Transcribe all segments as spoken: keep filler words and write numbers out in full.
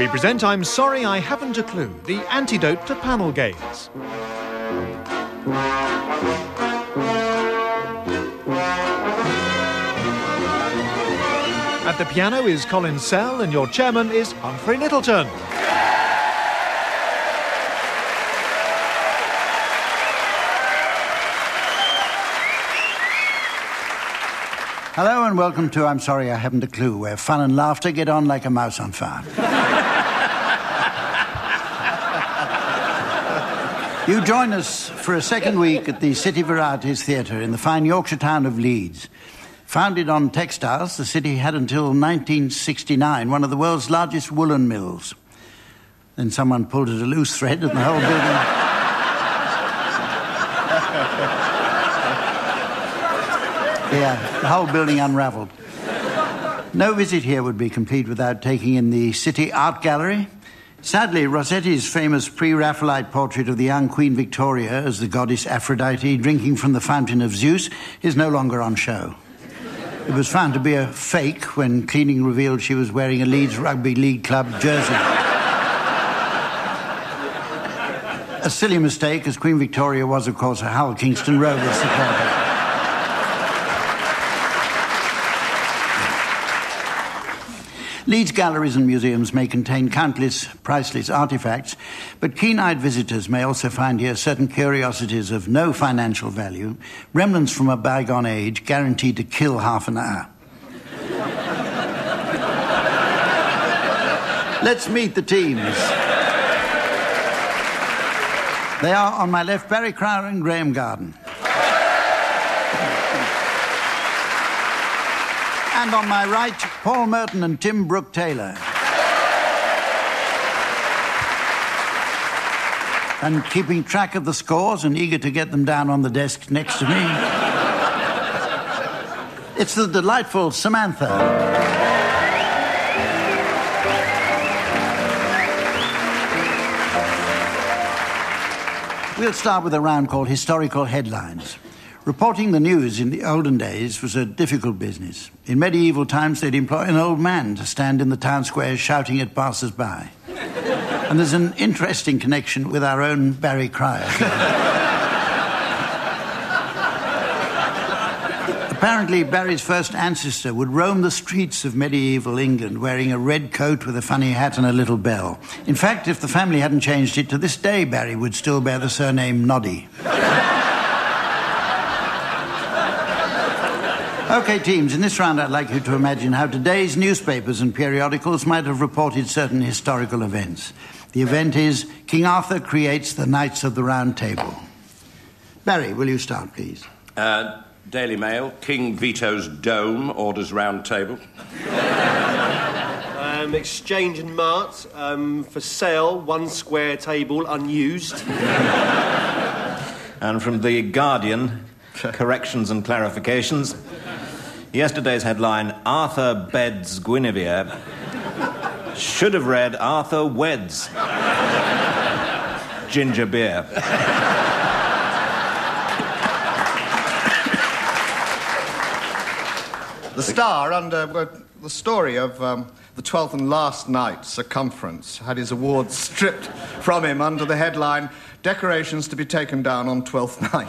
We present I'm Sorry I Haven't a Clue, the antidote to panel games. At the piano is Colin Sell and your chairman is Humphrey Littleton. Hello and welcome to I'm Sorry I Haven't a Clue, where fun and laughter get on like a mouse on fire. You join us for a second week at the City Varieties Theatre in the fine Yorkshire town of Leeds. Founded on textiles, the city had until nineteen sixty-nine one of the world's largest woolen mills. Then someone pulled at a loose thread and the whole building... Yeah, the whole building unravelled. No visit here would be complete without taking in the City Art Gallery. Sadly, Rossetti's famous pre-Raphaelite portrait of the young Queen Victoria as the goddess Aphrodite drinking from the fountain of Zeus is no longer on show. It was found to be a fake when cleaning revealed she was wearing a Leeds Rugby League club jersey. A silly mistake, as Queen Victoria was, of course, a Hull Kingston Rovers supporter. Leeds galleries and museums may contain countless priceless artefacts, but keen-eyed visitors may also find here certain curiosities of no financial value, remnants from a bygone age, guaranteed to kill half an hour. Let's meet the teams. They are, on my left, Barry Crowder and Graham Garden. And on my right, Paul Merton and Tim Brooke-Taylor. And keeping track of the scores and eager to get them down on the desk next to me, it's the delightful Samantha. We'll start with a round called Historical Headlines. Reporting the news in the olden days was a difficult business. In medieval times, they'd employ an old man to stand in the town square shouting at passers-by. And there's an interesting connection with our own Barry Crowder. Apparently, Barry's first ancestor would roam the streets of medieval England wearing a red coat with a funny hat and a little bell. In fact, if the family hadn't changed it, to this day, Barry would still bear the surname Noddy. OK, teams, in this round I'd like you to imagine how today's newspapers and periodicals might have reported certain historical events. The event is King Arthur creates the Knights of the Round Table. Barry, will you start, please? Uh, Daily Mail, King vetoes dome, orders round table. um, Exchange and Mart, um, for sale, one square table, unused. And from The Guardian, corrections and clarifications. Yesterday's headline, Arthur beds Guinevere, should have read Arthur weds ginger beer. The Star, under uh, the story of um, the twelfth and last night circumference, had his awards stripped from him under the headline, Decorations to be taken down on twelfth night.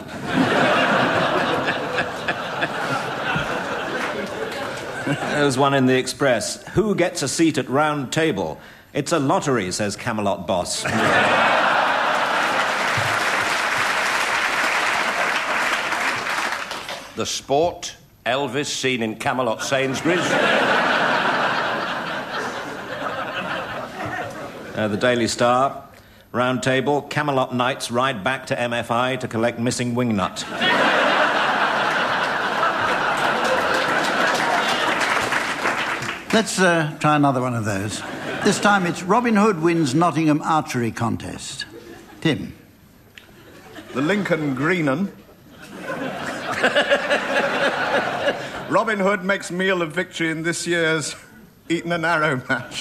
There's one in the Express. Who gets a seat at round table? It's a lottery, says Camelot boss. The Sport, Elvis seen in Camelot Sainsbury's. uh, the Daily Star, round table, Camelot Knights ride back to M F I to collect missing wingnut. Let's uh, try another one of those. This time it's Robin Hood wins Nottingham archery contest. Tim. The Lincoln Greenan. Robin Hood makes meal of victory in this year's Eton and Arrow match.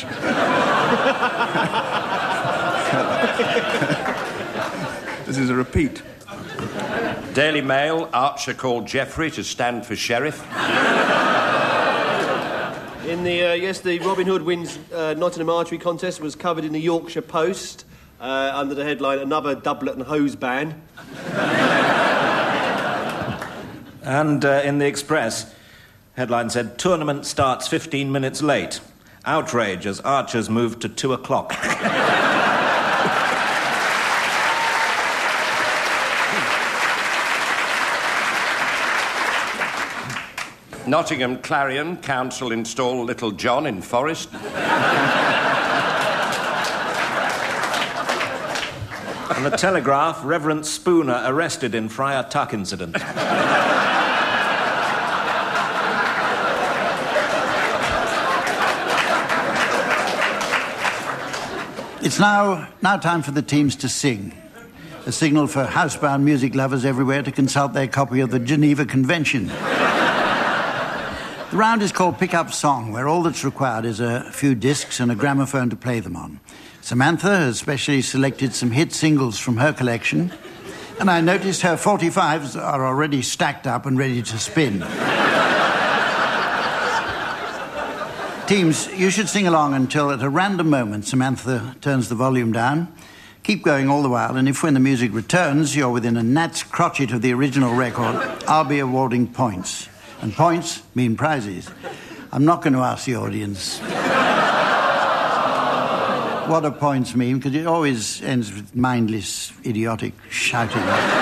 This is a repeat. Daily Mail, Archer called Geoffrey to stand for sheriff. In the, uh, yes, the Robin Hood wins uh, Nottingham Archery contest was covered in the Yorkshire Post uh, under the headline, Another Doublet and Hose Ban. And uh, in the Express, headline said, Tournament starts fifteen minutes late. Outrage as Archers moved to two o'clock. Nottingham Clarion Council install Little John in Forest. And the Telegraph, Reverend Spooner arrested in Friar Tuck incident. It's now, now time for the teams to sing. A signal for housebound music lovers everywhere to consult their copy of the Geneva Convention. The round is called Pick-Up Song, where all that's required is a few discs and a gramophone to play them on. Samantha has specially selected some hit singles from her collection, and I noticed her forty-fives are already stacked up and ready to spin. Teams, you should sing along until at a random moment Samantha turns the volume down. Keep going all the while, and if when the music returns you're within a gnat's crotchet of the original record, I'll be awarding points. And points mean prizes. I'm not going to ask the audience what do points mean, because it always ends with mindless, idiotic shouting.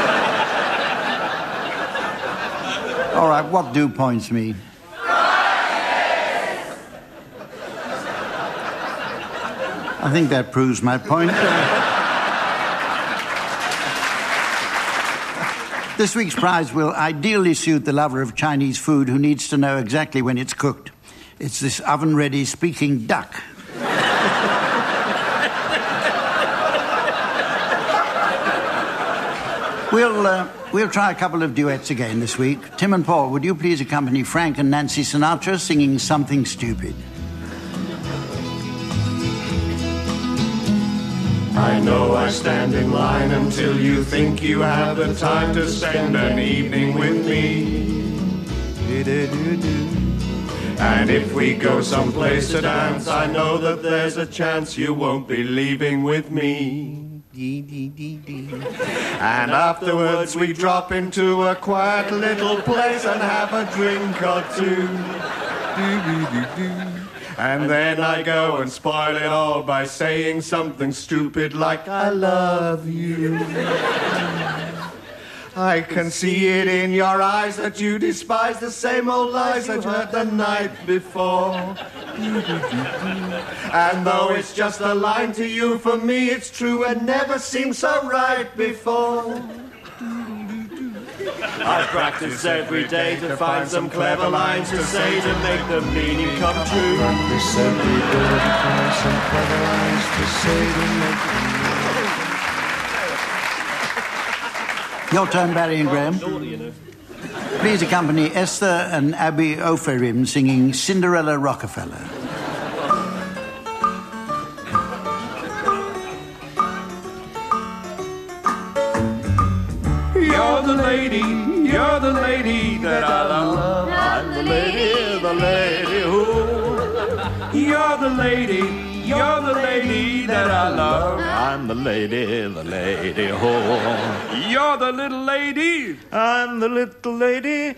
All right, what do points mean? I think that proves my point. This week's prize will ideally suit the lover of Chinese food who needs to know exactly when it's cooked. It's this oven-ready speaking duck. we'll, uh, we'll try a couple of duets again this week. Tim and Paul, would you please accompany Frank and Nancy Sinatra singing Something Stupid? I know I stand in line until you think you have the time to spend an evening with me. And if we go someplace to dance, I know that there's a chance you won't be leaving with me. And afterwards we drop into a quiet little place and have a drink or two. And then I go and spoil it all by saying something stupid like, I love you. I can see it in your eyes that you despise the same old lies that you heard the night before. And though it's just a line to you, for me it's true and never seemed so right before. I practice every day to find some clever lines to say to make the meaning come true. Practice every day to find some clever lines to say to make the meaning. Your turn, Barry and Graham. Please accompany Esther and Abby Oferim singing Cinderella Rockefeller. You're the lady, you're the lady that I love. I'm the lady, the lady who. You're the lady, you're the lady that I love. I'm the lady, the lady who. You're the little lady, I'm the little lady.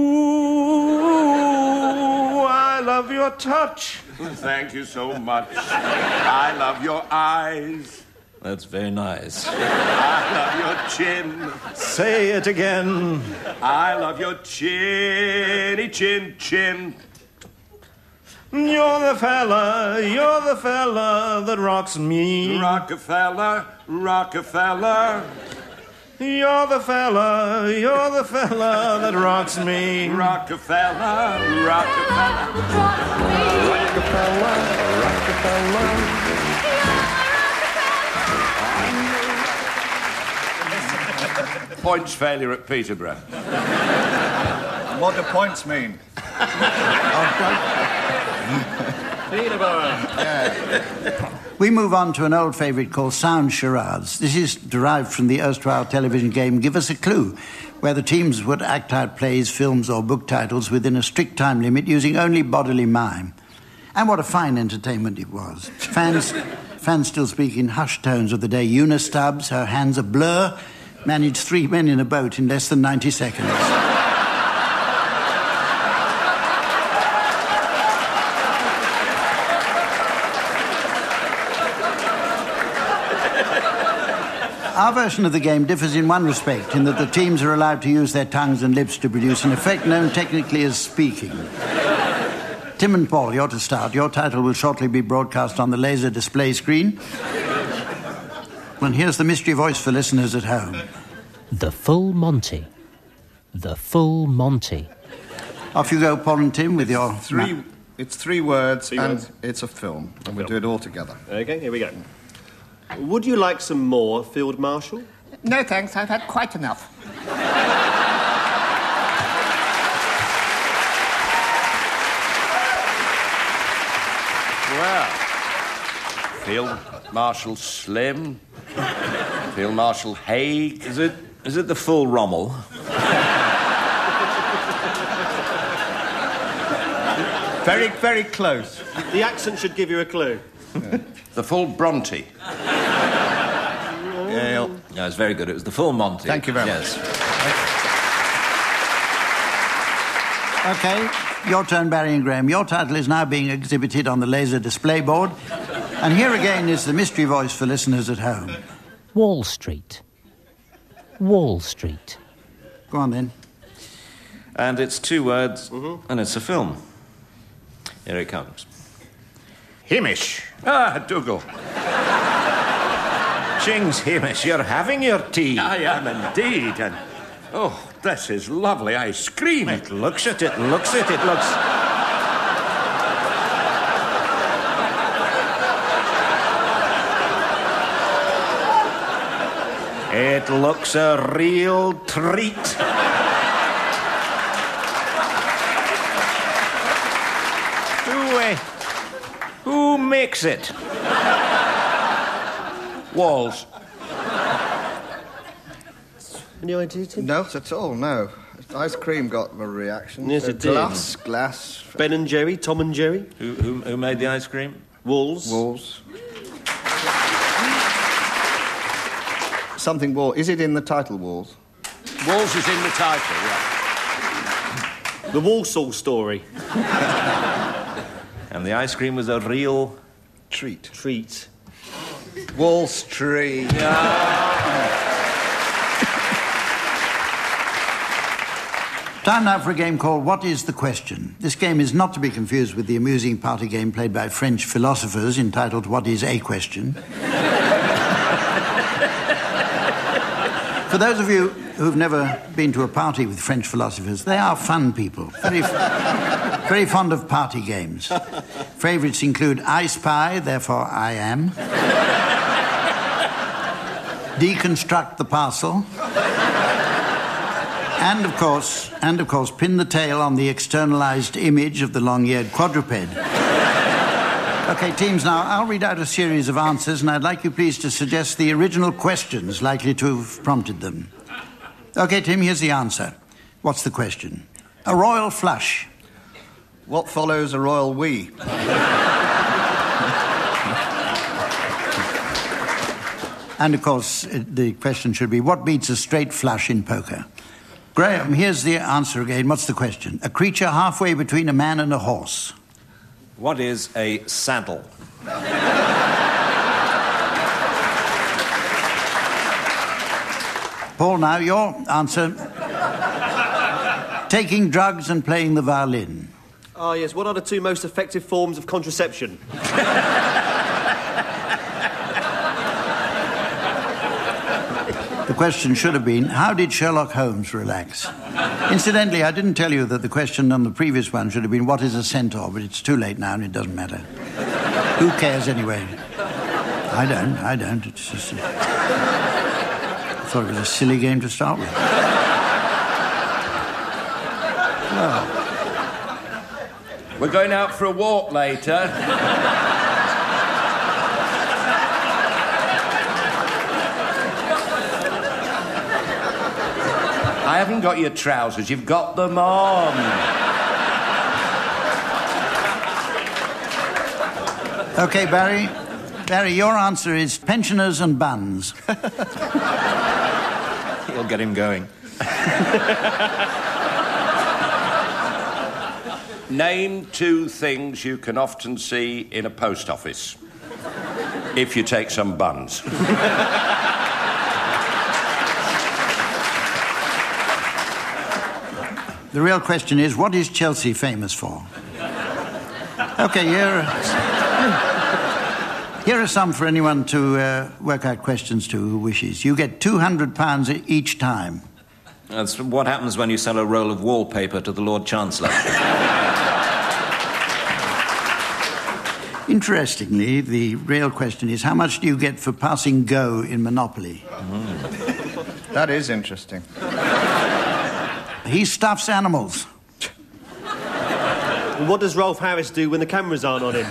Ooh, I love your touch. Thank you so much. I love your eyes. That's very nice. I love your chin. Say it again. I love your chinny chin chin. You're the fella, you're the fella that rocks me. Rockefeller, Rockefeller. You're the fella, you're the fella that rocks me. Rockefeller, Rockefeller. Rockefeller, Rockefeller. Points failure at Peterborough. What do points mean? Peterborough. We move on to an old favourite called Sound Charades. This is derived from the erstwhile television game Give Us a Clue, where the teams would act out plays, films or book titles within a strict time limit using only bodily mime. And what a fine entertainment it was. Fans, fans still speak in hushed tones of the day Una Stubbs, her hands a blur, managed three men in a boat in less than ninety seconds. Our version of the game differs in one respect, in that the teams are allowed to use their tongues and lips to produce an effect known technically as speaking. Tim and Paul, you're to start. Your title will shortly be broadcast on the laser display screen. And here's the mystery voice for listeners at home. The Full Monty. The Full Monty. Off you go, Paul and Tim, with your... Three, ma- it's three words Three and words. it's a film. And we'll do it all together. Okay, here we go. Would you like some more, Field Marshal? No, thanks. I've had quite enough. Well, Field Marshal Slim, Field Marshal Haig. Is it, is it the full Rommel? Very, very close. The accent should give you a clue. The full Bronte. Yeah, No, it's very good. It was the full Monty. Thank you very yes. much. OK, your turn, Barry and Graham. Your title is now being exhibited on the laser display board. And here again is the mystery voice for listeners at home. Wall Street. Wall Street. Go on, then. And it's two words, mm-hmm. and it's a film. Here it comes. Hamish. Ah, Dougal. Chings, Hamish, you're having your tea. I am indeed, and... Oh, this is lovely ice cream. It looks at it, looks at it, looks... It looks a real treat. Who, uh, who makes it? Walls. Any idea, Tim? Not at all, no. Ice cream got a reaction. Yes, So it did. Glass, glass, Ben and Jerry, Tom and Jerry. Who, who, who made the ice cream? Walls. walls. Something wall. Is it in the title, Walls? Walls is in the title, yeah. The Walsall story. And the ice cream was a real... Treat. Treat. Wall Street. Time now for a game called What is the Question? This game is not to be confused with the amusing party game played by French philosophers entitled What is a Question? For those of you who've never been to a party with French philosophers, they are fun people, very, very fond of party games. Favourites include I Spy, therefore I am, Deconstruct the Parcel, and of course, and of course, Pin the Tail on the externalised image of the long-eared quadruped. OK, teams, now, I'll read out a series of answers, and I'd like you please to suggest the original questions likely to have prompted them. OK, Tim, here's the answer. What's the question? A royal flush. What follows a royal we? And, of course, the question should be, what beats a straight flush in poker? Graham, here's the answer again. What's the question? A creature halfway between a man and a horse. What is a saddle? Paul, now, your answer. Taking drugs and playing the violin. Ah, yes. What are the two most effective forms of contraception? The question should have been, how did Sherlock Holmes relax? Incidentally, I didn't tell you that the question on the previous one should have been, what is a centaur? But it's too late now and it doesn't matter. Who cares anyway? I don't, I don't. It's just... A... I thought it was a silly game to start with. Well... We're going out for a walk later. I haven't got your trousers, you've got them on. OK, Barry. Barry, your answer is pensioners and buns. You'll get him going. Name two things you can often see in a post office. If you take some buns. The real question is, what is Chelsea famous for? OK, here, here are some for anyone to uh, work out questions to who wishes. You get two hundred pounds each time. That's what happens when you sell a roll of wallpaper to the Lord Chancellor. Interestingly, the real question is, how much do you get for passing go in Monopoly? Mm. That is interesting. He stuffs animals. And what does Rolf Harris do when the cameras aren't on him?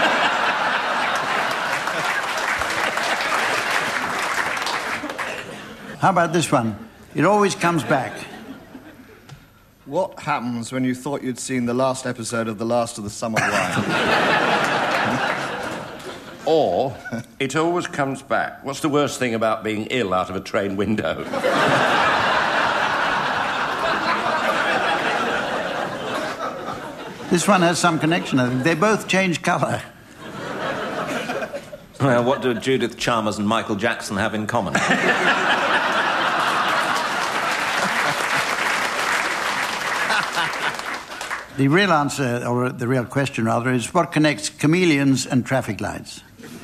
How about this one? It always comes back. What happens when you thought you'd seen the last episode of The Last of the Summer Wine? Or, it always comes back. What's the worst thing about being ill out of a train window? This one has some connection, I think. They both change colour. Well, what do Judith Chalmers and Michael Jackson have in common? The real answer, or the real question rather, is what connects chameleons and traffic lights?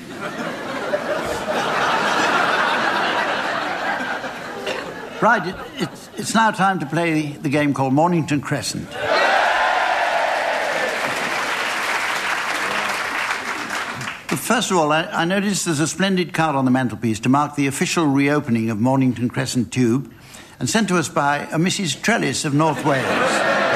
Right, it, it's, it's now time to play the game called Mornington Crescent. But first of all, I, I noticed there's a splendid card on the mantelpiece to mark the official reopening of Mornington Crescent Tube, and sent to us by a Missus Trellis of North Wales.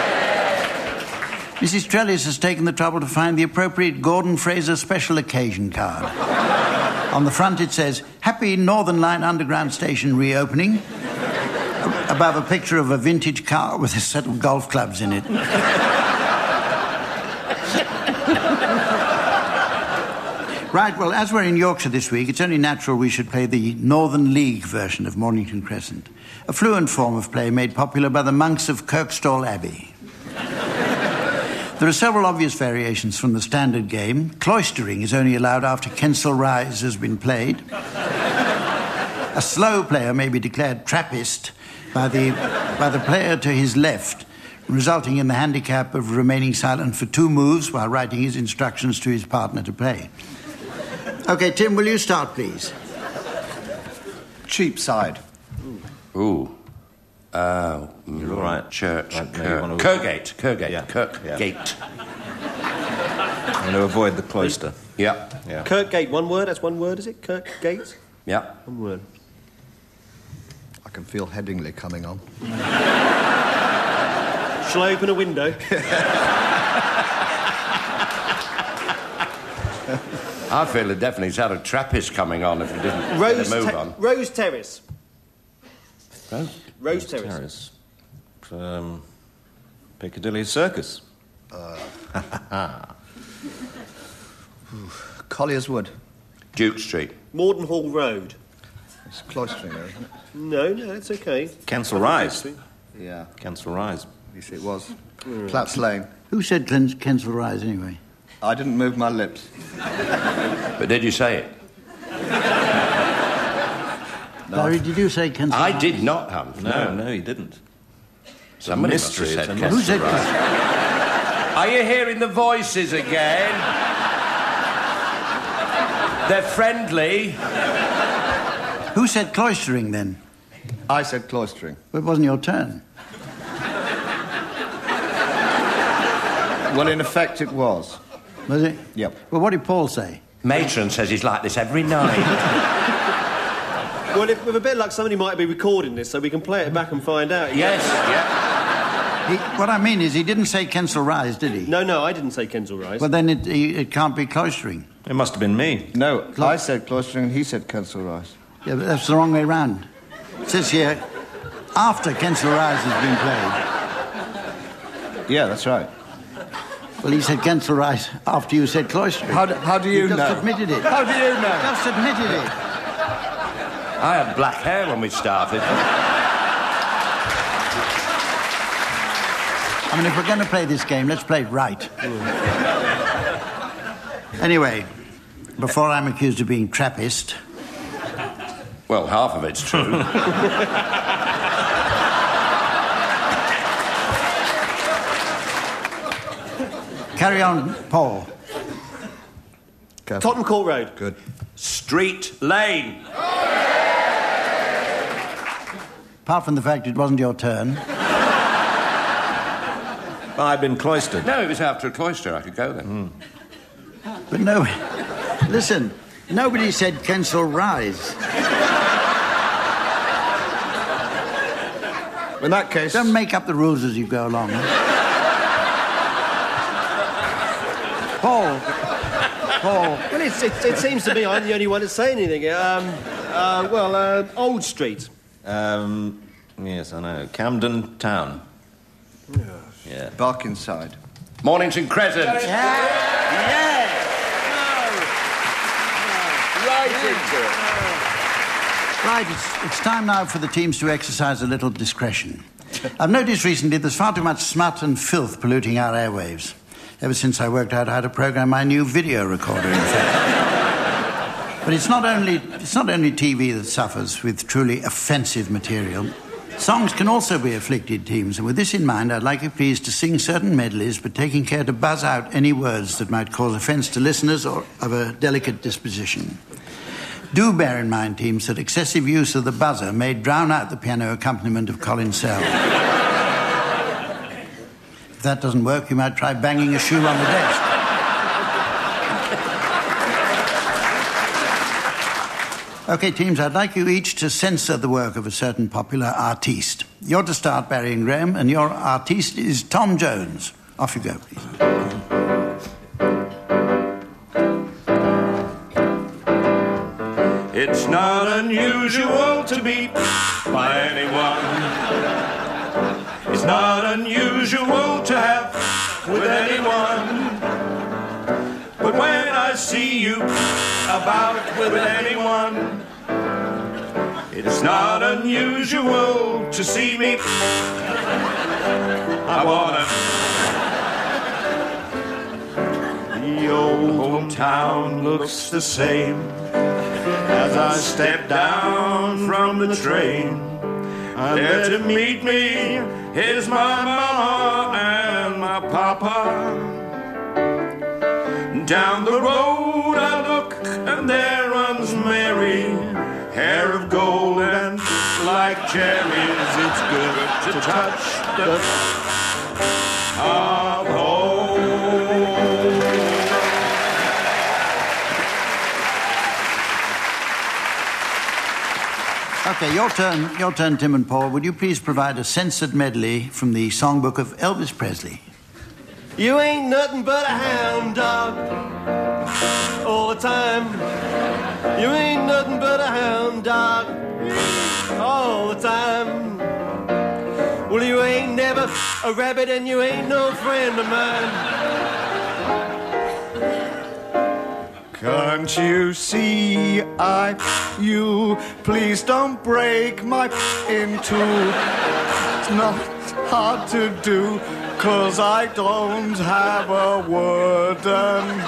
Missus Trellis has taken the trouble to find the appropriate Gordon Fraser special occasion card. On the front it says, Happy Northern Line Underground Station reopening, above a picture of a vintage car with a set of golf clubs in it. Right, well, as we're in Yorkshire this week, it's only natural we should play the Northern League version of Mornington Crescent, a fluent form of play made popular by the monks of Kirkstall Abbey. There are several obvious variations from the standard game. Cloistering is only allowed after Kensal Rise has been played. A slow player may be declared Trappist by the, by the player to his left, resulting in the handicap of remaining silent for two moves while writing his instructions to his partner to play. OK, Tim, will you start, please? Cheapside. Ooh. Uh, You're all right. Church. Right, no, Kirk. you want to- Kirkgate. Kirkgate. Yeah. Kirkgate. I'm going to avoid the cloister. Yeah. Yeah. Kirkgate, one word? That's one word, is it? Kirkgate? Yeah. One word. I can feel Headingley coming on. Shall I open a window? I feel it definitely had a Trappist coming on if you didn't Rose, get a move Te- on. Rose Terrace. Rose? Rose Terrace. Terrace. Um, Piccadilly Circus. Collier's Wood. Duke Street. Morden Hall Road. It's cloistering there, isn't it? No, no, it's okay. Kensal Rise. Yeah, Kensal Rise. yes, it was. Platts Lane. Who said Ken- Kensal Rise, anyway? I didn't move my lips. But did you say it? Barry, did you say Kensal I Rise? did not, Humph. No, no, he didn't. Somebody must mystery, have said it's a Kensal Who said Rise. Are you hearing the voices again? They're friendly. Who said cloistering, then? I said cloistering. Well, it wasn't your turn. Well, in effect, it was. Was it? Yep. Well, what did Paul say? Matron says he's like this every night. Well, if, with a bit of luck, somebody might be recording this, so we can play it back and find out. Yes, yeah. He, what I mean is, he didn't say Kensal Rise, did he? No, no, I didn't say Kensal Rise. Well, then it, it can't be cloistering. It must have been me. No, I said cloistering and he said Kensal Rise. Yeah, but that's the wrong way round. It says here, after Kensal Rise has been played. Yeah, that's right. Well, he said Kensal Rise after you said Cloister. How do, how do you, you just know? Just admitted it. How do you know? Just admitted it. I had black hair when we started. I mean, if we're going to play this game, let's play it right. Anyway, before I'm accused of being Trappist... Well, half of it's true. Carry on, Paul. Tottenham Court Road. Good. Street Lane. Apart from the fact it wasn't your turn... I'd been cloistered. No, it was after a cloister. I could go then. Mm. But no... Listen, nobody said Kensal Rise. In that case... Don't make up the rules as you go along. Paul. Paul. Well, it's, it, it seems to me I'm the only one that's saying anything. Um, uh, well, uh, Old Street. Um, yes, I know. Camden Town. Yes. Yeah. Barkingside. Mornington Crescent. Yeah. Yeah. No. No. Right into it. Right, it's, it's time now for the teams to exercise a little discretion. I've noticed recently there's far too much smut and filth polluting our airwaves. Ever since I worked out how to program my new video recorder, in fact. But it's not only it's not only T V that suffers with truly offensive material. Songs can also be afflicted, teams, and with this in mind, I'd like you please to sing certain medleys, but taking care to buzz out any words that might cause offence to listeners or of a delicate disposition. Do bear in mind, teams, that excessive use of the buzzer may drown out the piano accompaniment of Colin Sell. If that doesn't work, you might try banging a shoe on the desk. OK, teams, I'd like you each to censor the work of a certain popular artiste. You're to start, Barry and Graham, and your artiste is Tom Jones. Off you go, please. It's not unusual to be by anyone. It's not unusual to have with anyone. But when I see you about with anyone, it's not unusual to see me. I wanna. The old hometown looks the same as I step down from the train. And there to meet me is my mama and my papa. Down the road I look and there runs Mary, hair of gold and like cherries. It's good to touch the of home. OK, your turn, your turn, Tim and Paul. Would you please provide a censored medley from the songbook of Elvis Presley? You ain't nothing but a hound dog all the time. You ain't nothing but a hound dog all the time. Well, you ain't never a rabbit and you ain't no friend of mine. Can't you see I, you, please don't break my in two. It's not hard to do, 'cause I don't have a word and...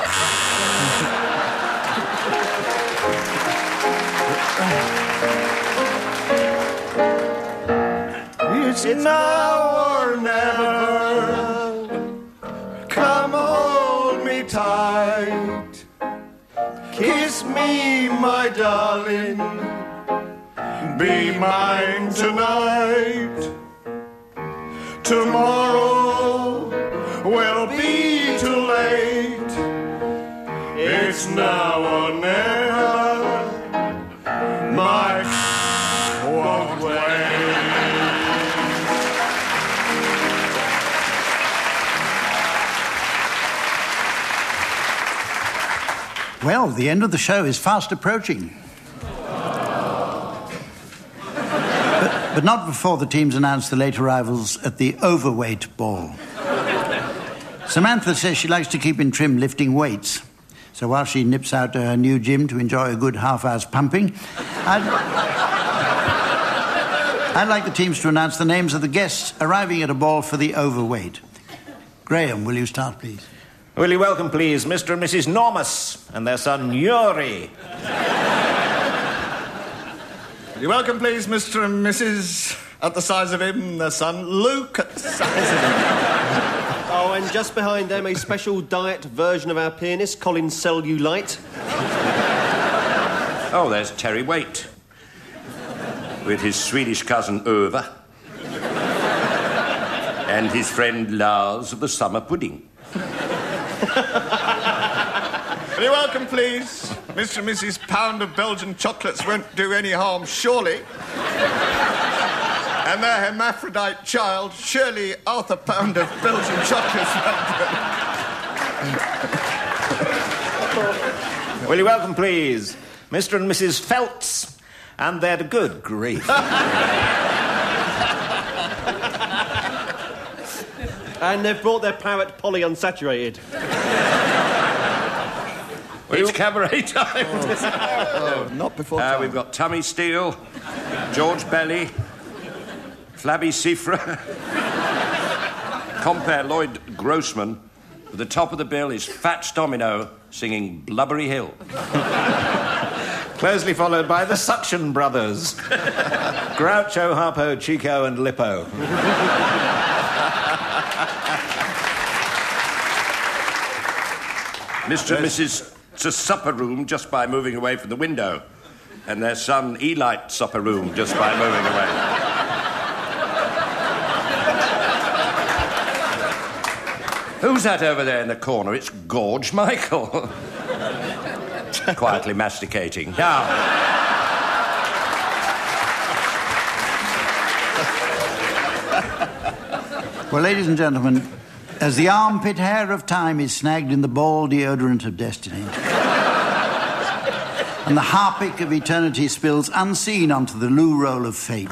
It's, it's now or never. Come hold me tight. Kiss me, my darling. Be mine tonight. Tomorrow will be too late. It's now or never. My won't wait. Well, the end of the show is fast approaching. but, but not before the teams announce the late arrivals at the overweight ball. Samantha says she likes to keep in trim lifting weights. So while she nips out to her new gym to enjoy a good half hour's pumping, I'd, I'd like the teams to announce the names of the guests arriving at a ball for the overweight. Graham, will you start, please? Will you welcome, please, Mister and Missus Normus and their son, Yuri. Will you welcome, please, Mister and Missus at the size of him, their son, Luke at the size of him. Oh, and just behind them, a special diet version of our pianist, Colin Cellulite. Oh, there's Terry Waite. With his Swedish cousin, Ova. And his friend, Lars of the Summer Pudding. Will you welcome, please, Mister and Missus Pound of Belgian Chocolates won't do any harm, surely. And their hermaphrodite child, Shirley Arthur Pound of Belgian Chocolates won't do. Will you welcome, please, Mister and Missus Feltz and their good grief. And they've brought their parrot Polly unsaturated. It's cabaret time. Oh, oh, not before uh, time. We've got Tummy Steele, George Belly, Flabby Sifra. Compare Lloyd Grossman. At the top of the bill is Fats Domino singing Blubbery Hill. Closely followed by the Suction Brothers. Groucho, Harpo, Chico and Lippo. Mister and Missus It's a supper room just by moving away from the window. And their son, Elite supper room just by moving away. Who's that over there in the corner? It's Gorge Michael. Quietly masticating. Now. Well, ladies and gentlemen, as the armpit hair of time is snagged in the ball deodorant of destiny, and the harpic of eternity spills unseen onto the loo roll of fate,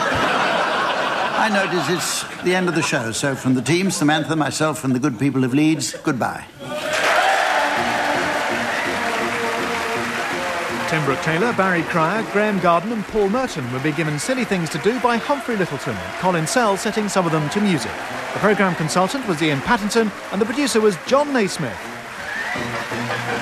I notice it's the end of the show. So from the team, Samantha, myself, and the good people of Leeds, goodbye. Tim Brooke-Taylor, Barry Cryer, Graham Garden and Paul Merton will be given silly things to do by Humphrey Littleton, Colin Sell setting some of them to music. The programme consultant was Ian Pattinson and the producer was John Naismith.